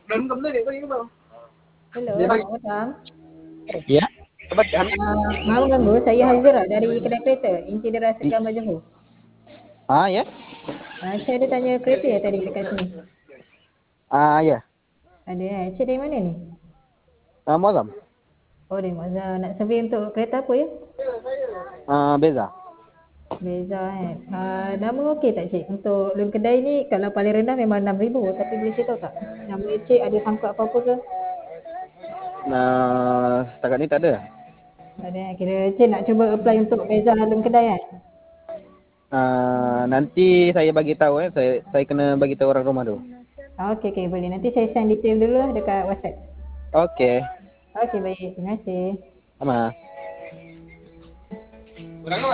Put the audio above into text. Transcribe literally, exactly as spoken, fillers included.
Hello, selamat petang. Ya, kebetulan. Uh, maaf mengganggu, saya Hazira dari kedai kereta, Inti Darasat Gambar Johor. Ah ya, Uh, saya ada tanya kereta ya tadi dekat sini. ah ya, Ada eh, cik dari mana ni? ah Muazzam, Oh dari Mazda, nak survey untuk kereta apa ya? ah Beza. Beza eh. Uh, nama okey tak cik? Untuk loan kedai ni kalau paling rendah memang enam ribu, tapi boleh saya tahu tak? Nama cik ada sangkut apa-apa ke? Nah, setakat ni tak ada. Ada eh. Kira cik nak cuba apply untuk Beza loan kedai eh? Ah, nanti saya bagi tahu eh, saya saya kena bagi tahu orang rumah dulu. Okey, okey boleh. Nanti saya send detail dulu lah dekat WhatsApp. Okey, Okey baik, terima kasih. sama.